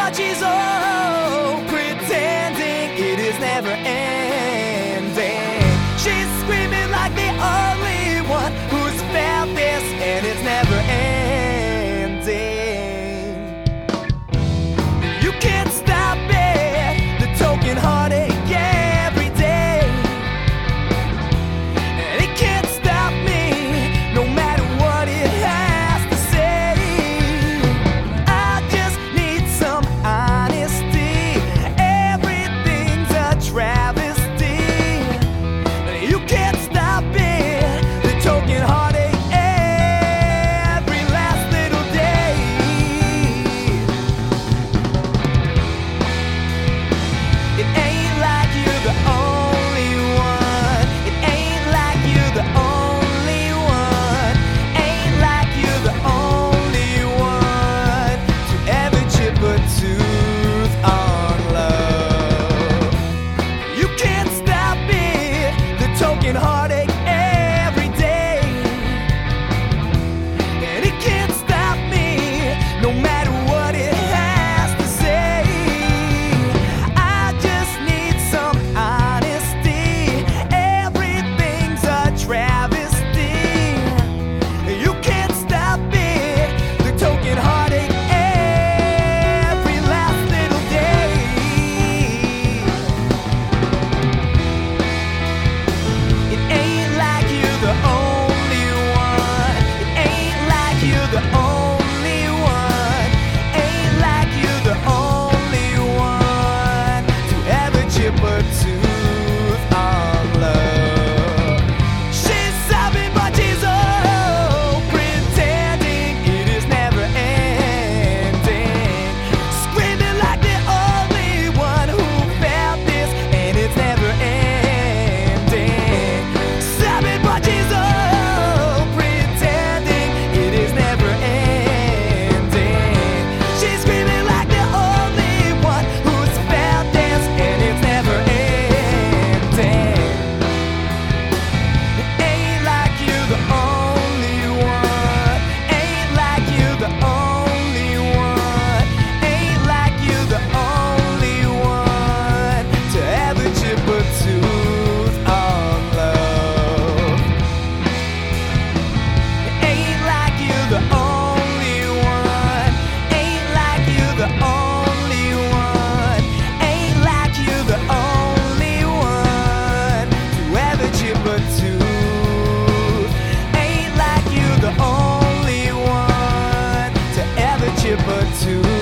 but she's old, pretending it is never ending. She's screaming like the only one who's felt this, and it's never ending. You can't stop it, the token heartache every day, and it can't stop me, no matter what it has to say. I just need some honesty. Everything's a travesty. You can't stop it, the token heartache every last little day. It ain't like you're the only one. It ain't like you're the only one. Ain't like you're the only one to ever chip a tooth on love. You can't stop it, the token heartache every day, and it can't stop me, no matter what it has to say. I just need some honesty. Everything's a travesty. You can't stop it, the token heartache every last little day. It ain't like you're the only one. It ain't like you're the only one. Ain't like you're the only one to ever chip a tooth on love. She's sobbing, but she's old, pretending it is never ending. Screaming like the only one who felt this, and it's never ending. Sobbing, but she's old, pretending it is never ending. She's screaming like the only one who's felt this, and it's never ending. It ain't like you're the only one. Ain't like you're the only one. Ain't like you're the only one to ever chip a tooth on love. Ain't like you're the only one. Ain't like you're the only one. Ain't like you're the only one to ever chip a tooth. Ain't like you're the only one to ever chip a tooth.